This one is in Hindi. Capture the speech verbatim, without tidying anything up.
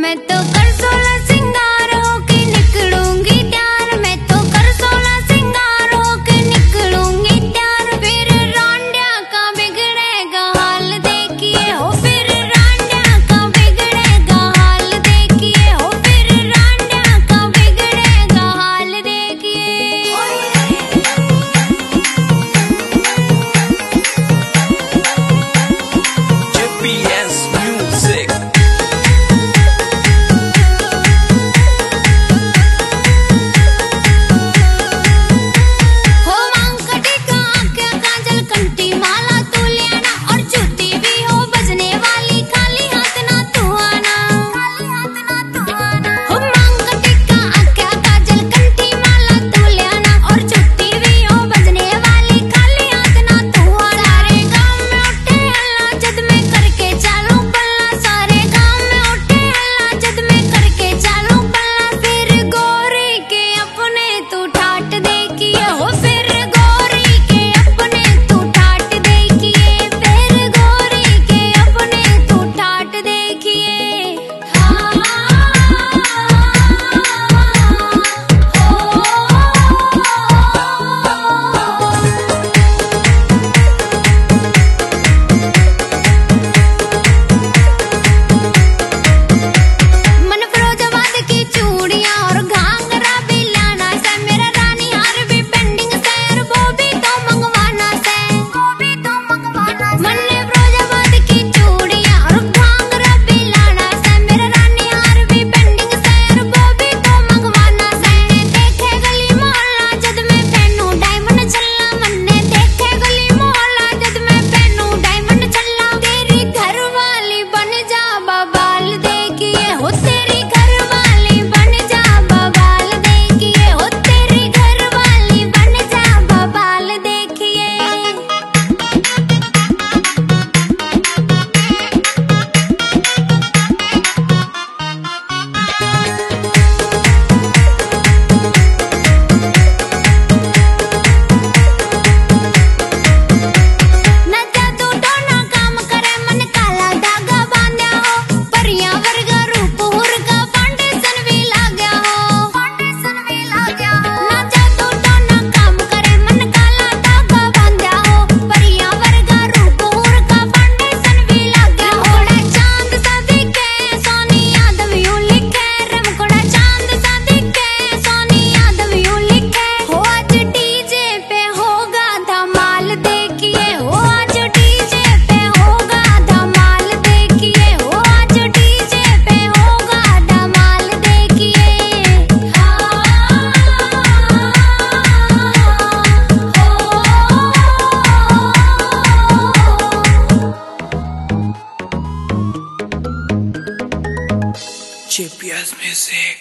मैं तो कर सोला सिंगार होके निकलूंगी त्यार, मैं तो कर सोला सिंगार होके निकलूंगी त्यार। फिर रांडिया का बिगड़ेगा हाल देखिए हो, फिर रांडिया का बिगड़ेगा हाल देखिए हो, फिर रांडिया का बिगड़ेगा हाल देखिए। JPS music. JPS music.